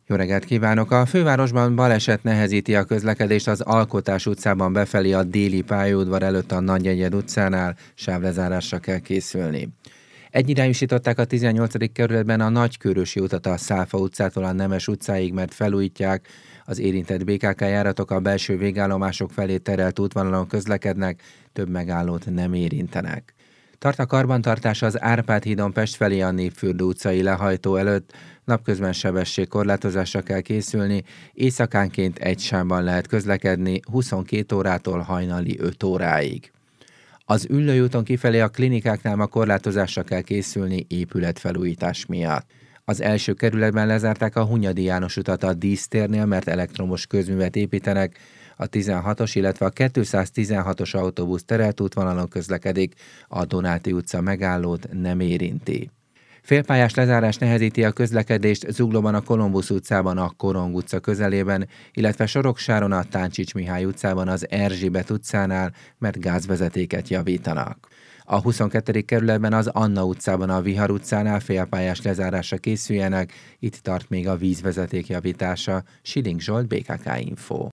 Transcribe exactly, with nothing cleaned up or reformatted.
Jó reggelt kívánok! A fővárosban baleset nehezíti a közlekedést az Alkotás utcában befelé a déli pályaudvar előtt a Nagyegyed utcánál, sávlezárásra kell készülni. Egyirányúsították a tizennyolcadik kerületben a Nagykőrösi utat a Száfa utcától a Nemes utcáig, mert felújítják. Az érintett bé ká ká járatok a belső végállomások felé terelt útvonalon közlekednek, több megállót nem érintenek. Tart a karbantartás az Árpád hídon Pest felé a Népfürdő utcai lehajtó előtt, napközben sebességkorlátozásra kell készülni, éjszakánként egy sávban lehet közlekedni huszonkét órától hajnali öt óráig. Az Üllői úton kifelé a klinikáknál ma korlátozásra kell készülni épületfelújítás miatt. Az első kerületben lezárták a Hunyadi János utat a dísztérnél, mert elektromos közművet építenek, a tizenhatos, illetve a kétszáztizenhatos autóbusz terelt útvonalon közlekedik, a Donáti utca megállót nem érinti. Félpályás lezárás nehezíti a közlekedést Zuglóban a Kolumbusz utcában a Korong utca közelében, illetve Soroksáron a Táncsics Mihály utcában az Erzsébet utcánál, mert gázvezetéket javítanak. A huszonkettedik kerületben az Anna utcában a Vihar utcánál félpályás lezárásra készüljenek, itt tart még a vízvezeték javítása. Siling Zsolt, bé ká ká Info.